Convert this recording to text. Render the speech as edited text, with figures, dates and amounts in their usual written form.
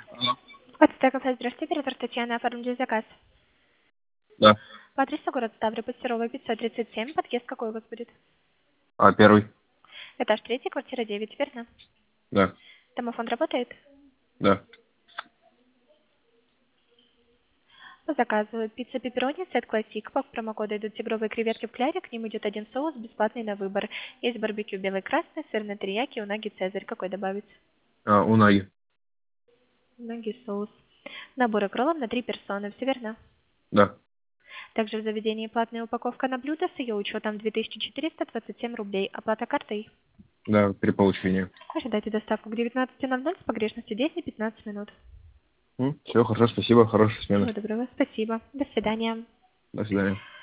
Алло. Здравствуйте, оператор Татьяна, оформлю заказ. Да. По адресу город Ставрополь, Серова, 537, подъезд какой у вас будет? А первый? Этаж 3, квартира 9, верно? Да. Домофон работает? Да. По заказу пицца пепперони, сет классик, по промокоду идут тигровые креветки в кляре, к ним идет один соус, бесплатный на выбор. Есть барбекю белый красный, сырный терияки, унаги цезарь. Какой добавить? Унаги. Унаги соус. Набор кроллов на 3 персоны, все верно? Да. Также в заведении платная упаковка на блюдо с ее учетом 2427 рублей. Оплата картой. Да, при получении. Ожидайте доставку к 19:00 с погрешностью 10-15 минут. Все, хорошо, спасибо, хорошей Всего смены. доброго, спасибо. До свидания. До свидания.